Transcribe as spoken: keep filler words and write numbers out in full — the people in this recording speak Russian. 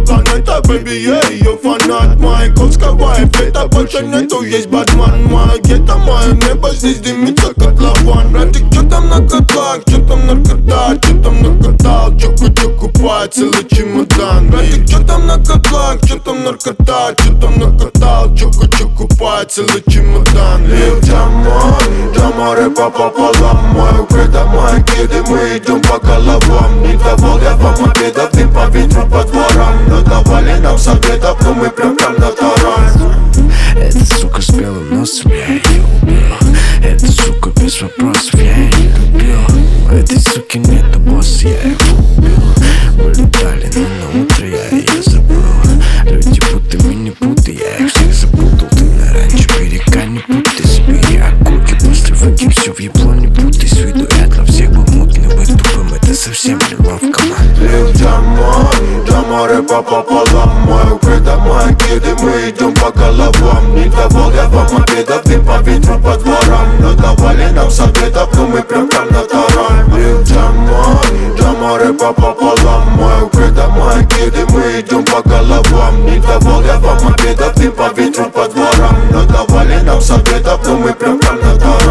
планета, baby, я ее фанат. Маяковского эффекта больше нету, есть Батман. Моя где-то мое небо здесь дымится котлован. Братик, чё там на котлах, чё там наркота, чё там накатал, чуку-чуку пай, целый чемодан. Братик, чё там на котлах, чё там наркота, чё там накатал, чуку-чуку пай, целый чемодан. Лил Джамон, Джаморе пополам, мой укрыта, мои киды, мы идем по головам. Не давал я вам обедов, ты по ветру по дворам. Но давали нам советов, но мы прям там на таран. Эта сука с белым носом, я ее убил. Эта сука без вопросов, я ее любил. У этой суки нету босса, я его убил. Мы летали, но на утро я ее забыл. Люди будто мини-путы, я их всех запутал. Ты на ранчо берега не путай себе. Я окурки после выки, все в ебло не путай. С виду я для всех был мутный, вы тупым, это совсем не ловко. Лил Джамон, Джаморе пополам, мой укрыта, мои киды, мы идем по головам. Не давал я вам обедов, ты по ветру по дворам. Но давали нам советов, но мы прям там на таран. Лил Джамон, Джаморе пополам, мой укрыта, мои киды, мы идем по головам. Не давал я вам обедов, ты по ветру по дворам. Но давали нам советов, но мы прям там на таран.